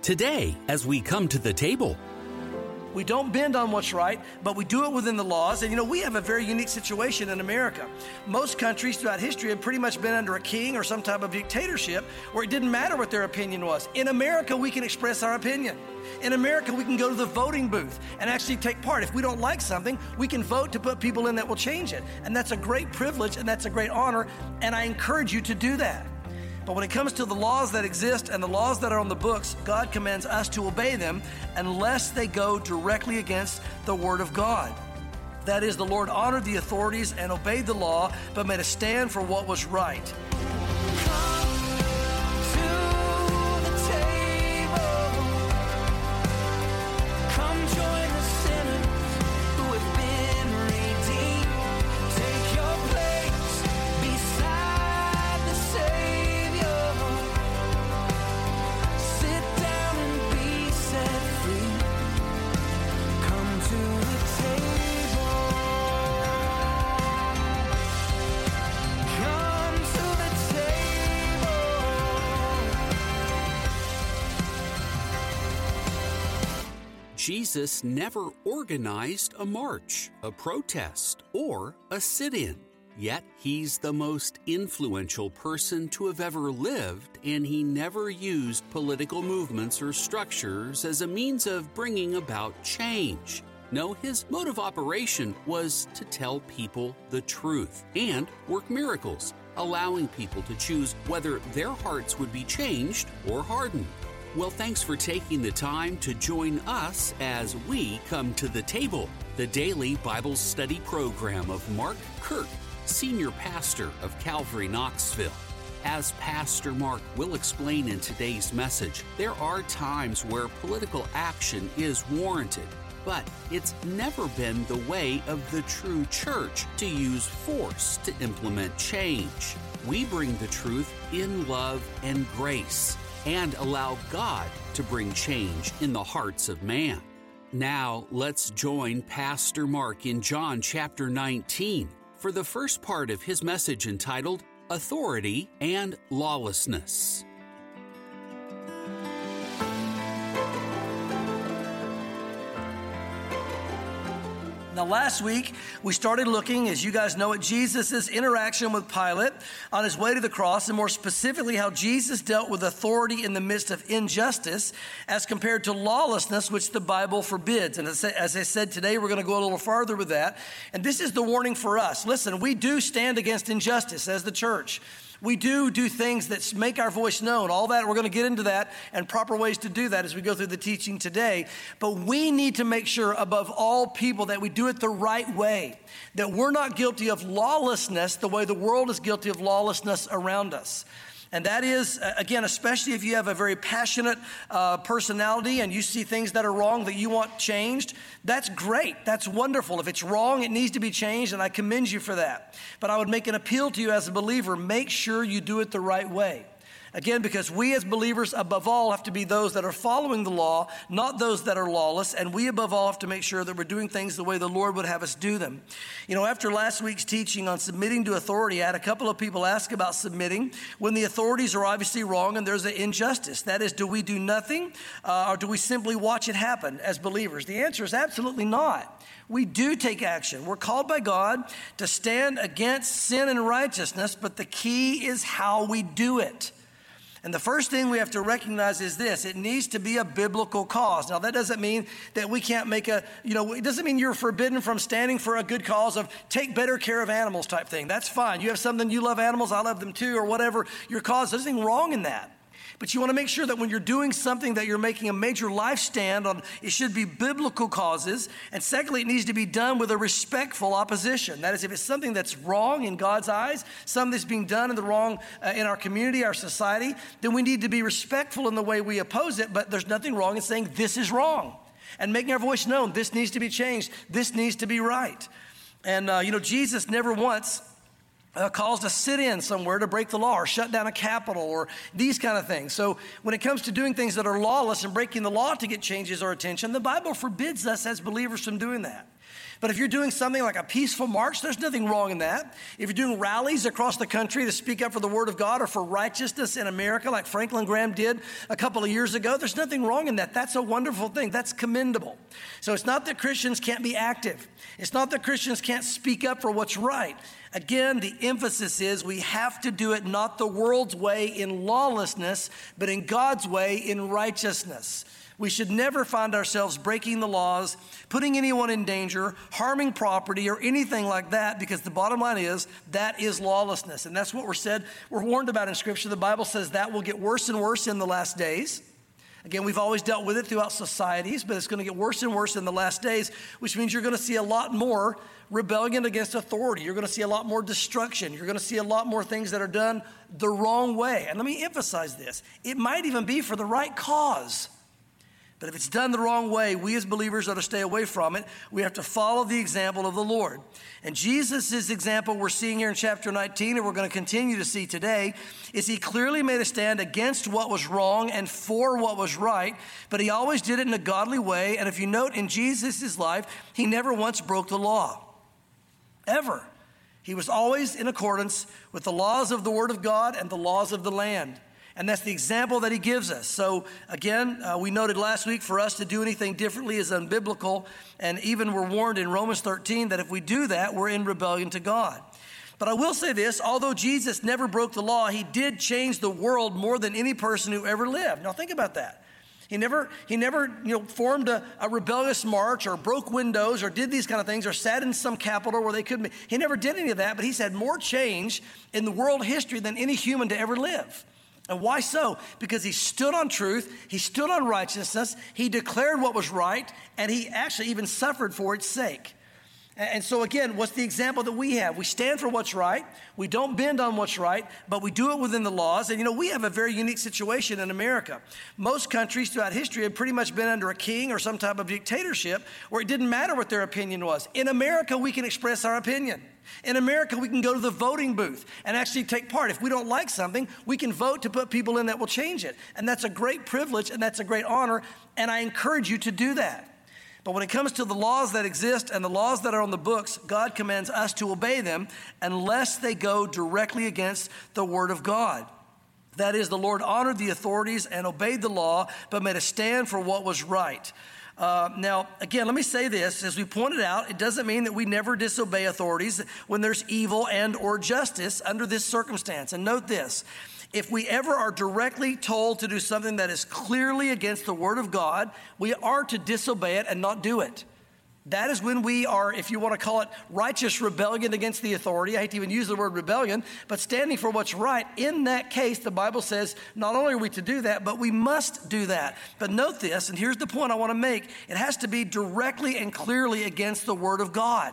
Today, as we come to the table, we don't bend on what's right, but we do it within the laws. And we have a very unique situation in America. Most countries throughout history have pretty much been under a king or some type of dictatorship where it didn't matter what their opinion was. In America, we can express our opinion. In America, we can go to the voting booth and actually take part. If we don't like something, we can vote to put people in that will change it. And that's a great privilege and that's a great honor. And I encourage you to do that. But when it comes to the laws that exist and the laws that are on the books, God commands us to obey them unless they go directly against the Word of God. That is, the Lord honored the authorities and obeyed the law, but made a stand for what was right. Jesus never organized a march, a protest, or a sit-in. Yet he's the most influential person to have ever lived, and he never used political movements or structures as a means of bringing about change. No, his mode of operation was to tell people the truth and work miracles, allowing people to choose whether their hearts would be changed or hardened. Well, thanks for taking the time to join us as we come to the table, the daily Bible study program of Mark Kirk, Senior Pastor of Calvary Knoxville. As Pastor Mark will explain in today's message, there are times where political action is warranted, but it's never been the way of the true church to use force to implement change. We bring the truth in love and grace, and allow God to bring change in the hearts of man. Now, let's join Pastor Mark in John chapter 19 for the first part of his message entitled Authority and Lawlessness. Now, last week, we started looking, as you guys know, at Jesus' interaction with Pilate on his way to the cross, and more specifically, how Jesus dealt with authority in the midst of injustice as compared to lawlessness, which the Bible forbids. And as I said, today we're going to go a little farther with that. And this is the warning for us. Listen, we do stand against injustice as the church. We do things that make our voice known. All that, we're going to get into that and proper ways to do that as we go through the teaching today. But we need to make sure, above all people, that we do it the right way, that we're not guilty of lawlessness the way the world is guilty of lawlessness around us. And that is, again, especially if you have a very passionate personality and you see things that are wrong that you want changed, that's great. That's wonderful. If it's wrong, it needs to be changed, and I commend you for that. But I would make an appeal to you as a believer, make sure you do it the right way. Again, because we as believers, above all, have to be those that are following the law, not those that are lawless. And we, above all, have to make sure that we're doing things the way the Lord would have us do them. After last week's teaching on submitting to authority, I had a couple of people ask about submitting when the authorities are obviously wrong and there's an injustice. That is, do we do nothing or do we simply watch it happen as believers? The answer is absolutely not. We do take action. We're called by God to stand against sin and righteousness, but the key is how we do it. And the first thing we have to recognize is this: it needs to be a biblical cause. Now, that doesn't mean that we can't make it doesn't mean you're forbidden from standing for a good cause of take better care of animals type thing. That's fine. You have something, you love animals, I love them too, or whatever your cause. There's nothing wrong in that. But you want to make sure that when you're doing something that you're making a major life stand on, it should be biblical causes. And secondly, it needs to be done with a respectful opposition. That is, if it's something that's wrong in God's eyes, something that's being done in the wrong in our community, our society, then we need to be respectful in the way we oppose it. But there's nothing wrong in saying this is wrong and making our voice known. This needs to be changed. This needs to be right. And, Jesus never once caused a sit-in somewhere to break the law or shut down a capital or these kind of things. So when it comes to doing things that are lawless and breaking the law to get changes or attention, the Bible forbids us as believers from doing that. But if you're doing something like a peaceful march, there's nothing wrong in that. If you're doing rallies across the country to speak up for the Word of God or for righteousness in America, like Franklin Graham did a couple of years ago, there's nothing wrong in that. That's a wonderful thing. That's commendable. So it's not that Christians can't be active. It's not that Christians can't speak up for what's right. Again, the emphasis is we have to do it not the world's way in lawlessness, but in God's way in righteousness. We should never find ourselves breaking the laws, putting anyone in danger, harming property, or anything like that, because the bottom line is that is lawlessness. And that's what we're warned about in Scripture. The Bible says that will get worse and worse in the last days. Again, we've always dealt with it throughout societies, but it's going to get worse and worse in the last days, which means you're going to see a lot more rebellion against authority. You're going to see a lot more destruction. You're going to see a lot more things that are done the wrong way. And let me emphasize this. It might even be for the right cause. But if it's done the wrong way, we as believers are to stay away from it. We have to follow the example of the Lord. And Jesus' example we're seeing here in chapter 19, and we're going to continue to see today, is he clearly made a stand against what was wrong and for what was right, but he always did it in a godly way. And if you note in Jesus' life, he never once broke the law, ever. He was always in accordance with the laws of the Word of God and the laws of the land. And that's the example that he gives us. So again, we noted last week for us to do anything differently is unbiblical. And even we're warned in Romans 13 that if we do that, we're in rebellion to God. But I will say this, although Jesus never broke the law, he did change the world more than any person who ever lived. Now think about that. He never formed a rebellious march or broke windows or did these kind of things or sat in some capital where they couldn't be. He never did any of that, but he's had more change in the world history than any human to ever live. And why so? Because he stood on truth, he stood on righteousness, he declared what was right, and he actually even suffered for its sake. And so again, what's the example that we have? We stand for what's right, we don't bend on what's right, but we do it within the laws. And we have a very unique situation in America. Most countries throughout history have pretty much been under a king or some type of dictatorship where it didn't matter what their opinion was. In America, we can express our opinion. In America, we can go to the voting booth and actually take part. If we don't like something, we can vote to put people in that will change it. And that's a great privilege and that's a great honor, and I encourage you to do that. But when it comes to the laws that exist and the laws that are on the books, God commands us to obey them unless they go directly against the Word of God. That is, the Lord honored the authorities and obeyed the law, but made a stand for what was right. Now, again, let me say this. As we pointed out, it doesn't mean that we never disobey authorities when there's evil and or justice under this circumstance. And note this, if we ever are directly told to do something that is clearly against the Word of God, we are to disobey it and not do it. That is when we are, if you want to call it righteous rebellion against the authority. I hate to even use the word rebellion, but standing for what's right. In that case, the Bible says not only are we to do that, but we must do that. But note this, and here's the point I want to make. It has to be directly and clearly against the Word of God.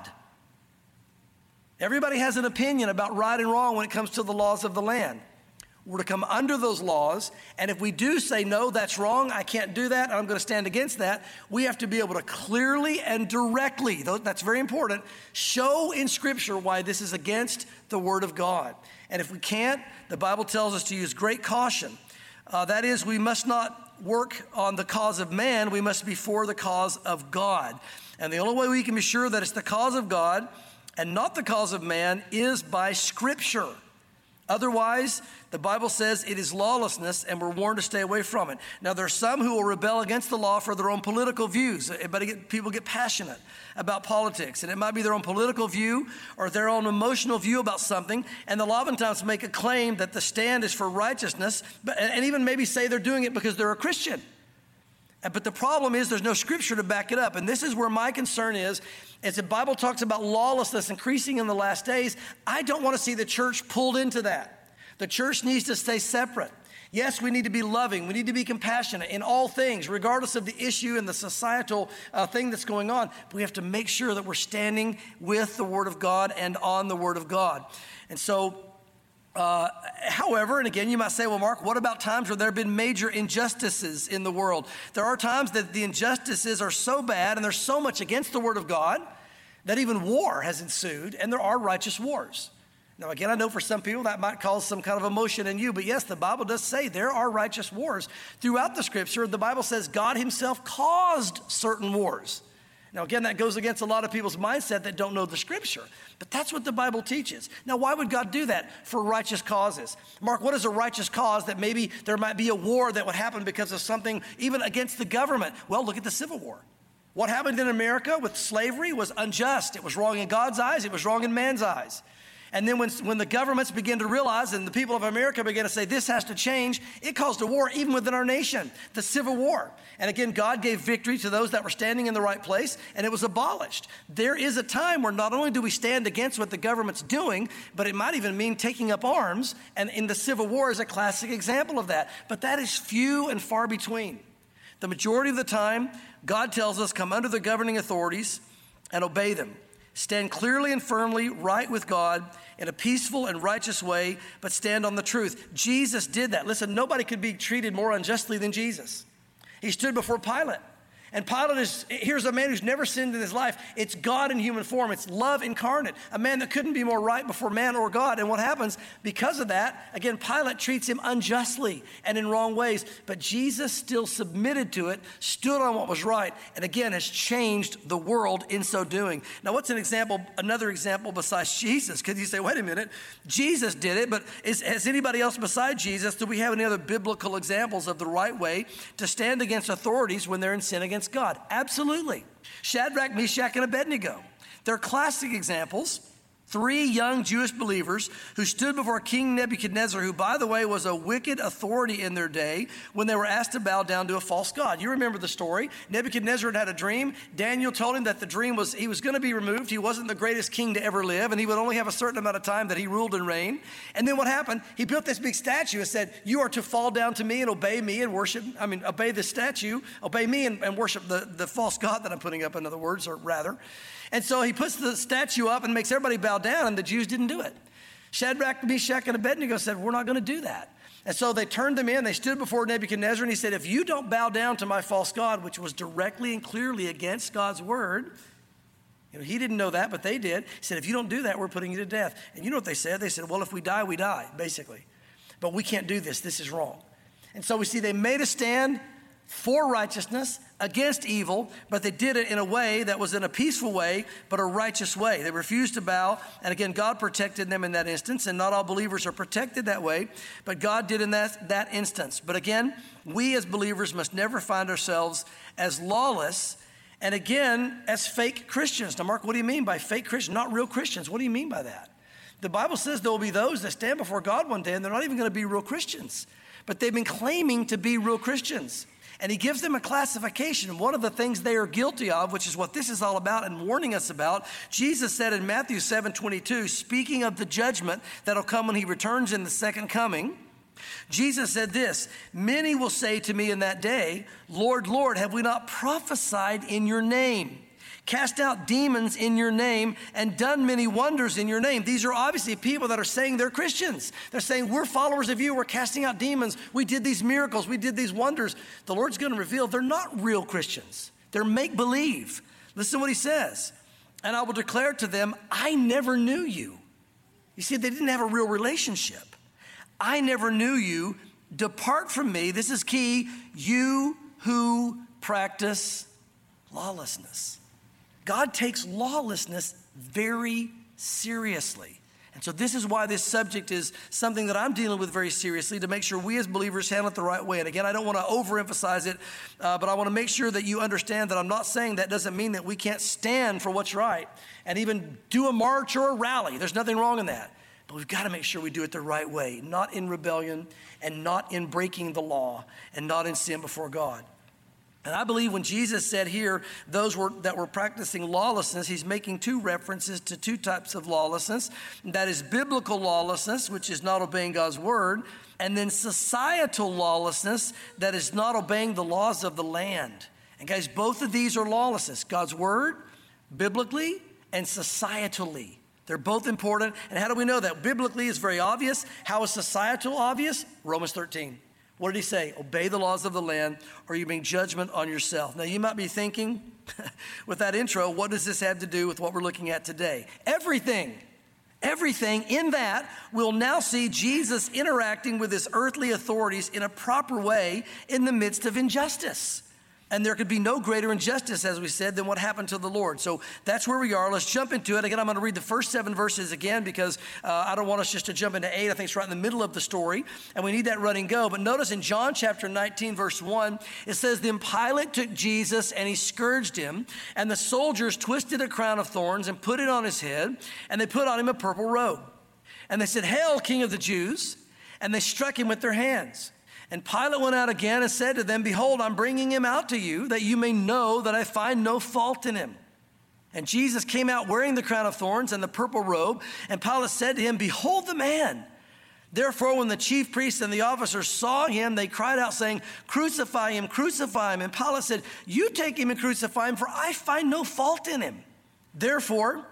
Everybody has an opinion about right and wrong when it comes to the laws of the land. We're to come under those laws, and if we do say, no, that's wrong, I can't do that, I'm going to stand against that, we have to be able to clearly and directly, that's very important, show in Scripture why this is against the Word of God. And if we can't, the Bible tells us to use great caution. That is, we must not work on the cause of man, we must be for the cause of God. And the only way we can be sure that it's the cause of God and not the cause of man is by Scripture. Otherwise, the Bible says it is lawlessness, and we're warned to stay away from it. Now, there are some who will rebel against the law for their own political views. People get passionate about politics, and it might be their own political view or their own emotional view about something, and they'll oftentimes make a claim that the stand is for righteousness, and even maybe say they're doing it because they're a Christian. But the problem is there's no Scripture to back it up, and this is where my concern is. As the Bible talks about lawlessness increasing in the last days, I don't want to see the church pulled into that. The church needs to stay separate. Yes, we need to be loving. We need to be compassionate in all things, regardless of the issue and the societal thing that's going on. But we have to make sure that we're standing with the Word of God and on the Word of God. And so, however, and again, you might say, well, Mark, what about times where there have been major injustices in the world? There are times that the injustices are so bad and there's so much against the Word of God that even war has ensued, and there are righteous wars. Now, again, I know for some people that might cause some kind of emotion in you, but yes, the Bible does say there are righteous wars. Throughout the Scripture, the Bible says God himself caused certain wars. Now, again, that goes against a lot of people's mindset that don't know the scripture. But that's what the Bible teaches. Now, why would God do that? For righteous causes. Mark, what is a righteous cause that maybe there might be a war that would happen because of something even against the government? Well, look at the Civil War. What happened in America with slavery was unjust. It was wrong in God's eyes. It was wrong in man's eyes. And then when the governments began to realize and the people of America began to say, this has to change, it caused a war even within our nation, the Civil War. And again, God gave victory to those that were standing in the right place, and it was abolished. There is a time where not only do we stand against what the government's doing, but it might even mean taking up arms. And in the Civil War is a classic example of that. But that is few and far between. The majority of the time, God tells us, come under the governing authorities and obey them. Stand clearly and firmly right with God in a peaceful and righteous way, but stand on the truth. Jesus did that. Listen, nobody could be treated more unjustly than Jesus. He stood before Pilate. And Pilate here's a man who's never sinned in his life. It's God in human form. It's love incarnate. A man that couldn't be more right before man or God. And what happens because of that, again, Pilate treats him unjustly and in wrong ways. But Jesus still submitted to it, stood on what was right, and again has changed the world in so doing. Now, what's another example besides Jesus? Because you say, wait a minute, Jesus did it, but has anybody else besides Jesus, do we have any other biblical examples of the right way to stand against authorities when they're in sin against God? Absolutely. Shadrach, Meshach, and Abednego. They're classic examples. 3 young Jewish believers who stood before King Nebuchadnezzar, who, by the way, was a wicked authority in their day when they were asked to bow down to a false god. You remember the story. Nebuchadnezzar had a dream. Daniel told him that the dream was he was going to be removed. He wasn't the greatest king to ever live, and he would only have a certain amount of time that he ruled and reigned. And then what happened? He built this big statue and said, you are to fall down to me and obey me and obey the statue, obey me and worship the false god that I'm putting up, in other words, or rather. And so he puts the statue up and makes everybody bow down, and the Jews didn't do it. Shadrach, Meshach, and Abednego said, we're not going to do that. And so they turned them in. They stood before Nebuchadnezzar, and he said, if you don't bow down to my false god, which was directly and clearly against God's word, he didn't know that, but they did. He said, if you don't do that, we're putting you to death. And you know what they said? They said, well, if we die, we die, basically. But we can't do this. This is wrong. And so we see they made a stand for righteousness against evil, but they did it in a way that was in a peaceful way, but a righteous way. They refused to bow, and again, God protected them in that instance, and not all believers are protected that way, but God did in that instance. But again, we as believers must never find ourselves as lawless, and again, as fake Christians. Now, Mark, what do you mean by fake Christians? Not real Christians. What do you mean by that? The Bible says there will be those that stand before God one day, and they're not even going to be real Christians, but they've been claiming to be real Christians. And he gives them a classification. One of the things they are guilty of, which is what this is all about and warning us about, Jesus said in Matthew 7:22, speaking of the judgment that'll come when he returns in the second coming, Jesus said this, many will say to me in that day, Lord, Lord, have we not prophesied in your name? Cast out demons in your name and done many wonders in your name. These are obviously people that are saying they're Christians. They're saying, we're followers of you. We're casting out demons. We did these miracles. We did these wonders. The Lord's going to reveal they're not real Christians. They're make-believe. Listen to what he says. And I will declare to them, I never knew you. You see, they didn't have a real relationship. I never knew you. Depart from me. This is key. You who practice lawlessness. God takes lawlessness very seriously. And so this is why this subject is something that I'm dealing with very seriously, to make sure we as believers handle it the right way. And again, I don't want to overemphasize it, but I want to make sure that you understand that I'm not saying that doesn't mean that we can't stand for what's right and even do a march or a rally. There's nothing wrong in that. But we've got to make sure we do it the right way, not in rebellion and not in breaking the law and not in sin before God. And I believe when Jesus said here, those that were practicing lawlessness, he's making 2 references to 2 types of lawlessness. That is biblical lawlessness, which is not obeying God's word, and then societal lawlessness, that is not obeying the laws of the land. And guys, both of these are lawlessness. God's word, biblically, and societally. They're both important. And how do we know that? Biblically is very obvious. How is societal obvious? Romans 13. What did he say? Obey the laws of the land, or you bring judgment on yourself. Now, you might be thinking, with that intro, what does this have to do with what we're looking at today? Everything in that we'll now see Jesus interacting with his earthly authorities in a proper way in the midst of injustice. And there could be no greater injustice, as we said, than what happened to the Lord. So that's where we are. Let's jump into it. Again, I'm going to read the first 7 verses again because I don't want us just to jump into 8. I think it's right in the middle of the story, and we need that running go. But notice in John chapter 19, verse 1, it says, "Then Pilate took Jesus and he scourged him, and the soldiers twisted a crown of thorns and put it on his head, and they put on him a purple robe. And they said, 'Hail, King of the Jews!' And they struck him with their hands. And Pilate went out again and said to them, 'Behold, I'm bringing him out to you, that you may know that I find no fault in him.' And Jesus came out wearing the crown of thorns and the purple robe. And Pilate said to him, 'Behold the man.' Therefore, when the chief priests and the officers saw him, they cried out, saying, 'Crucify him, crucify him.' And Pilate said, 'You take him and crucify him, for I find no fault in him.' Therefore,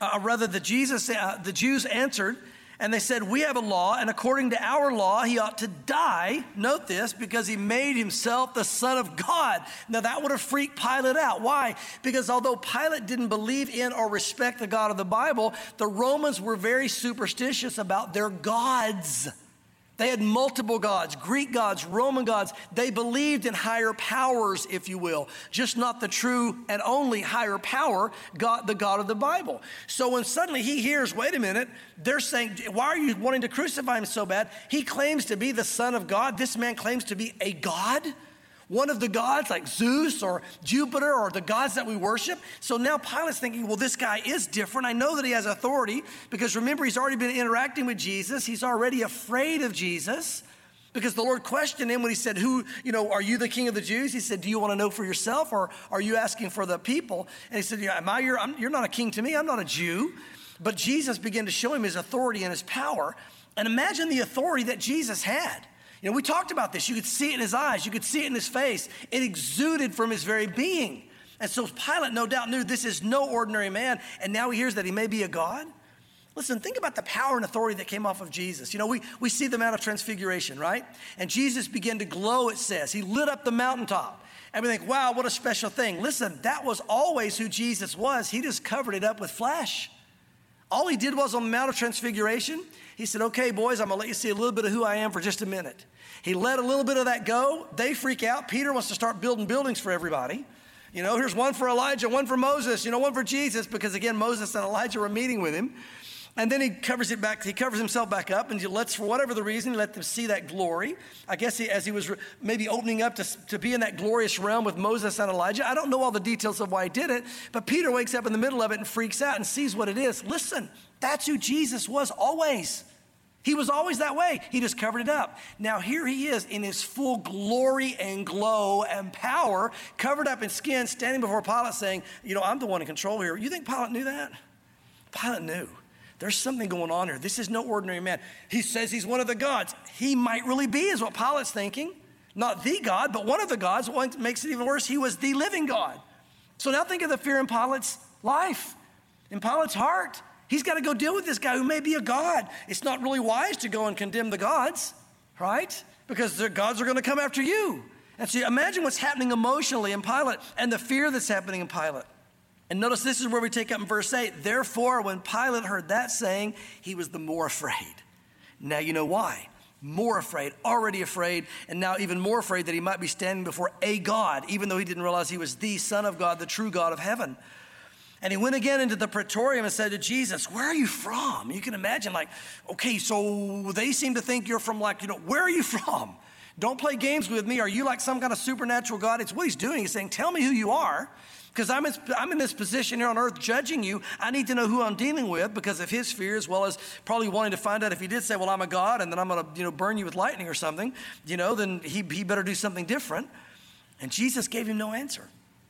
the Jews answered, and they said, 'We have a law, and according to our law, he ought to die,' note this, 'because he made himself the Son of God.'" Now that would have freaked Pilate out. Why? Because although Pilate didn't believe in or respect the God of the Bible, the Romans were very superstitious about their gods. They had multiple gods, Greek gods, Roman gods. They believed in higher powers, if you will, just not the true and only higher power, God, the God of the Bible. So when suddenly he hears, wait a minute, they're saying, why are you wanting to crucify him so bad? He claims to be the Son of God. This man claims to be a God, one of the gods like Zeus or Jupiter or the gods that we worship. So now Pilate's thinking, well, this guy is different. I know that he has authority because remember, he's already been interacting with Jesus. He's already afraid of Jesus because the Lord questioned him when he said, are you the King of the Jews? He said, do you want to know for yourself or are you asking for the people? And he said, you're not a king to me. I'm not a Jew. But Jesus began to show him his authority and his power. And imagine the authority that Jesus had. We talked about this. You could see it in his eyes. You could see it in his face. It exuded from his very being. And so Pilate no doubt knew this is no ordinary man. And now he hears that he may be a God. Listen, think about the power and authority that came off of Jesus. We see the Mount of Transfiguration, right? And Jesus began to glow, it says. He lit up the mountaintop. And we think, wow, what a special thing. Listen, that was always who Jesus was. He just covered it up with flesh. All he did was on the Mount of Transfiguration, he said, okay, boys, I'm going to let you see a little bit of who I am for just a minute. He let a little bit of that go. They freak out. Peter wants to start building buildings for everybody. Here's one for Elijah, one for Moses, one for Jesus, because again, Moses and Elijah were meeting with him. And then he covers himself back up and he lets, for whatever the reason, he let them see that glory. I guess as he was maybe opening up to be in that glorious realm with Moses and Elijah. I don't know all the details of why he did it, but Peter wakes up in the middle of it and freaks out and sees what it is. Listen, that's who Jesus was always. He was always that way. He just covered it up. Now here he is in his full glory and glow and power, covered up in skin, standing before Pilate saying, I'm the one in control here. You think Pilate knew that? Pilate knew. There's something going on here. This is no ordinary man. He says he's one of the gods. He might really be, is what Pilate's thinking. Not the God, but one of the gods. What makes it even worse, he was the living God. So now think of the fear in Pilate's life, in Pilate's heart. He's got to go deal with this guy who may be a god. It's not really wise to go and condemn the gods, right? Because the gods are going to come after you. And so imagine what's happening emotionally in Pilate and the fear that's happening in Pilate. And notice this is where we take up in verse 8. Therefore, when Pilate heard that saying, he was the more afraid. Now you know why. More afraid, already afraid, and now even more afraid that he might be standing before a God, even though he didn't realize he was the Son of God, the true God of heaven. And he went again into the praetorium and said to Jesus, where are you from? You can imagine okay, so they seem to think you're from where are you from? Don't play games with me. Are you like some kind of supernatural God? It's what he's doing. He's saying, tell me who you are. Because I'm in this position here on earth judging you. I need to know who I'm dealing with because of his fear, as well as probably wanting to find out if he did say, well, I'm a God and then I'm going to burn you with lightning or something, then he better do something different. And Jesus gave him no answer.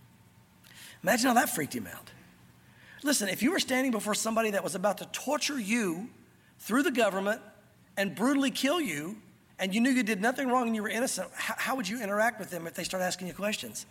Imagine how that freaked him out. Listen, if you were standing before somebody that was about to torture you through the government and brutally kill you, and you knew you did nothing wrong and you were innocent, how would you interact with them if they start asking you questions?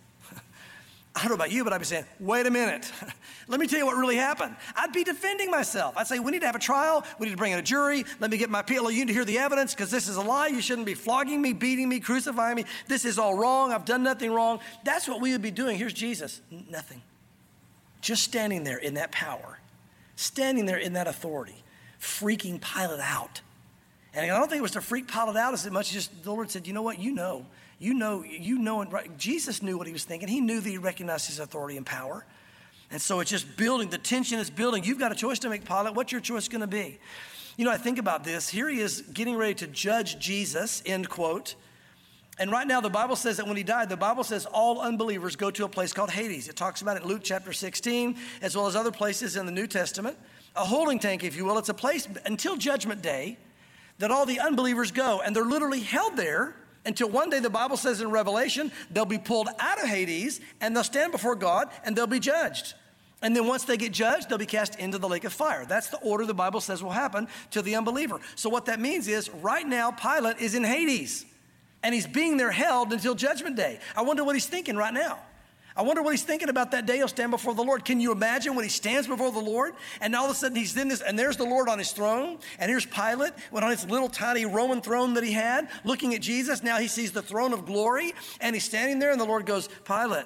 I don't know about you, but I'd be saying, wait a minute. Let me tell you what really happened. I'd be defending myself. I'd say, we need to have a trial. We need to bring in a jury. Let me get my PLO to hear the evidence because this is a lie. You shouldn't be flogging me, beating me, crucifying me. This is all wrong. I've done nothing wrong. That's what we would be doing. Here's Jesus. Nothing. Just standing there in that power, standing there in that authority, freaking Pilate out. And I don't think it was to freak Pilate out as much as just the Lord said, you know what? You know, and right, Jesus knew what he was thinking. He knew that he recognized his authority and power. And so it's just building. The tension is building. You've got a choice to make, Pilate. What's your choice going to be? You know, I think about this. Here he is getting ready to judge Jesus, end quote. And right now the Bible says that when he died, the Bible says all unbelievers go to a place called Hades. It talks about it in Luke chapter 16, as well as other places in the New Testament. A holding tank, if you will. It's a place until Judgment Day that all the unbelievers go. And they're literally held there until one day, the Bible says in Revelation, they'll be pulled out of Hades and they'll stand before God and they'll be judged. And then once they get judged, they'll be cast into the lake of fire. That's the order the Bible says will happen to the unbeliever. So what that means is right now, Pilate is in Hades and he's being there held until Judgment Day. I wonder what he's thinking right now. I wonder what he's thinking about that day he'll stand before the Lord. Can you imagine when he stands before the Lord and all of a sudden he's in this, and there's the Lord on his throne, and here's Pilate on his little tiny Roman throne that he had, looking at Jesus. Now he sees the throne of glory, and he's standing there, and the Lord goes, Pilate,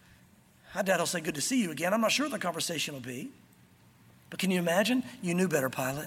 I doubt he'll say, good to see you again. I'm not sure what the conversation will be. But can you imagine? You knew better, Pilate.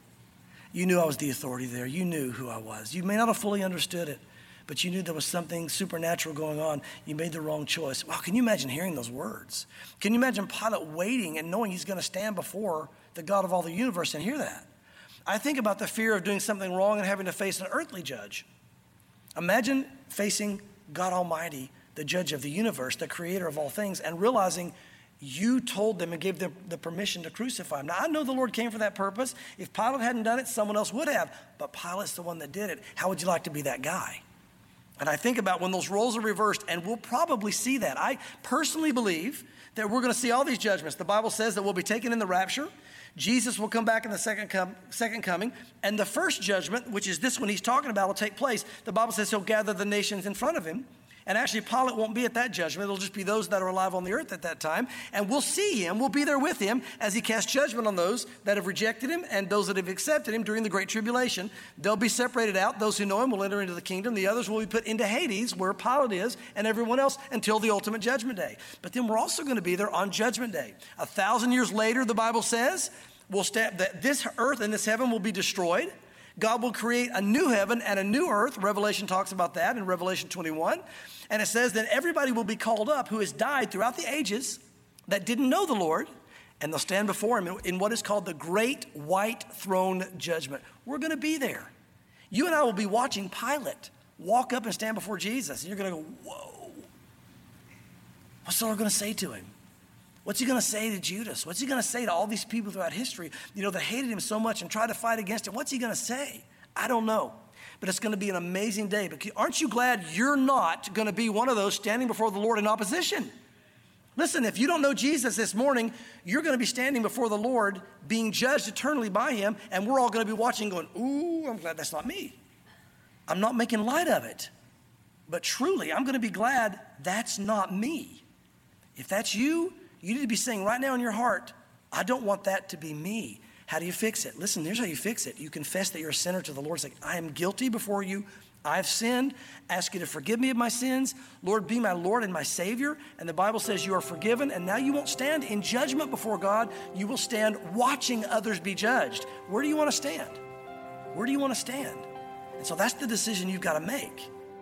You knew I was the authority there. You knew who I was. You may not have fully understood it, but you knew there was something supernatural going on. You made the wrong choice. Wow, can you imagine hearing those words? Can you imagine Pilate waiting and knowing he's going to stand before the God of all the universe and hear that? I think about the fear of doing something wrong and having to face an earthly judge. Imagine facing God Almighty, the judge of the universe, the creator of all things, and realizing you told them and gave them the permission to crucify him. Now, I know the Lord came for that purpose. If Pilate hadn't done it, someone else would have. But Pilate's the one that did it. How would you like to be that guy? And I think about when those roles are reversed, and we'll probably see that. I personally believe that we're going to see all these judgments. The Bible says that we'll be taken in the rapture. Jesus will come back in the second coming. And the first judgment, which is this one he's talking about, will take place. The Bible says he'll gather the nations in front of him. And actually, Pilate won't be at that judgment. It'll just be those that are alive on the earth at that time. And we'll see him. We'll be there with him as he casts judgment on those that have rejected him and those that have accepted him during the Great Tribulation. They'll be separated out. Those who know him will enter into the kingdom. The others will be put into Hades, where Pilate is, and everyone else until the ultimate judgment day. But then we're also going to be there on Judgment Day. 1,000 years later, the Bible says, that this earth and this heaven will be destroyed. God will create a new heaven and a new earth. Revelation talks about that in Revelation 21. And it says that everybody will be called up who has died throughout the ages that didn't know the Lord, and they'll stand before him in what is called the Great White Throne Judgment. We're going to be there. You and I will be watching Pilate walk up and stand before Jesus, and you're going to go, whoa. What's the Lord going to say to him? What's he going to say to Judas? What's he going to say to all these people throughout history, that hated him so much and tried to fight against him? What's he going to say? I don't know. But it's going to be an amazing day. But aren't you glad you're not going to be one of those standing before the Lord in opposition? Listen, if you don't know Jesus this morning, you're going to be standing before the Lord being judged eternally by him, and we're all going to be watching going, ooh, I'm glad that's not me. I'm not making light of it. But truly, I'm going to be glad that's not me. If that's you, you need to be saying right now in your heart, I don't want that to be me. How do you fix it? Listen, here's how you fix it. You confess that you're a sinner to the Lord. Say, I am guilty before you. I've sinned. Ask you to forgive me of my sins. Lord, be my Lord and my Savior. And the Bible says you are forgiven. And now you won't stand in judgment before God. You will stand watching others be judged. Where do you want to stand? Where do you want to stand? And so that's the decision you've got to make.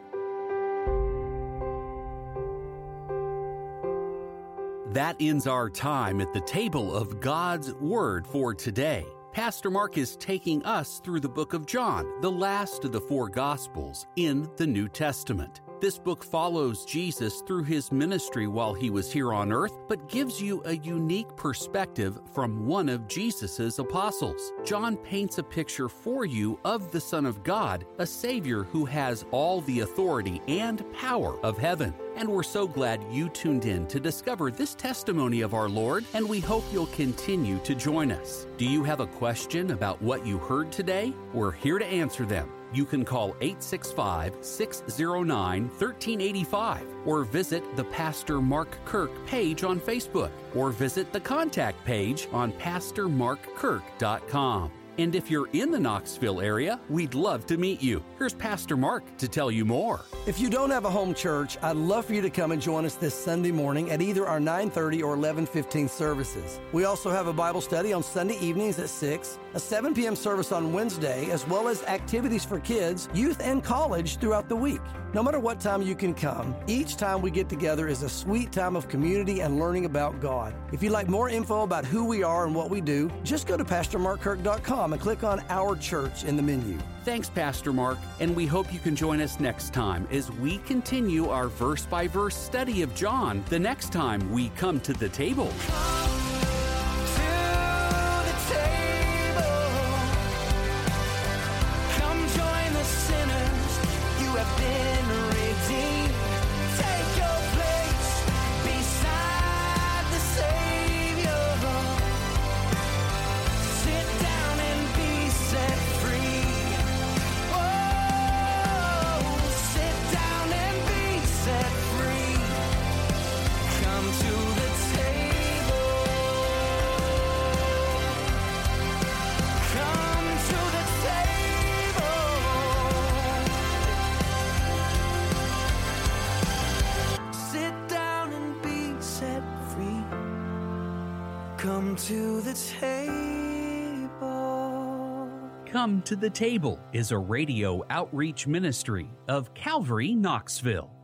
That ends our time at the table of God's Word for today. Pastor Mark is taking us through the book of John, the last of the 4 Gospels in the New Testament. This book follows Jesus through his ministry while he was here on earth, but gives you a unique perspective from one of Jesus's apostles. John paints a picture for you of the Son of God, a Savior who has all the authority and power of heaven. And we're so glad you tuned in to discover this testimony of our Lord, and we hope you'll continue to join us. Do you have a question about what you heard today? We're here to answer them. You can call 865-609-1385 or visit the Pastor Mark Kirk page on Facebook or visit the contact page on PastorMarkKirk.com. And if you're in the Knoxville area, we'd love to meet you. Here's Pastor Mark to tell you more. If you don't have a home church, I'd love for you to come and join us this Sunday morning at either our 9:30 or 11:15 services. We also have a Bible study on Sunday evenings at 6, a 7 p.m. service on Wednesday, as well as activities for kids, youth, and college throughout the week. No matter what time you can come, each time we get together is a sweet time of community and learning about God. If you'd like more info about who we are and what we do, just go to PastorMarkKirk.com and click on Our Church in the menu. Thanks, Pastor Mark, and we hope you can join us next time as we continue our verse-by-verse study of John the next time we come to the table. Come to the table. Come to the Table is a radio outreach ministry of Calvary Knoxville.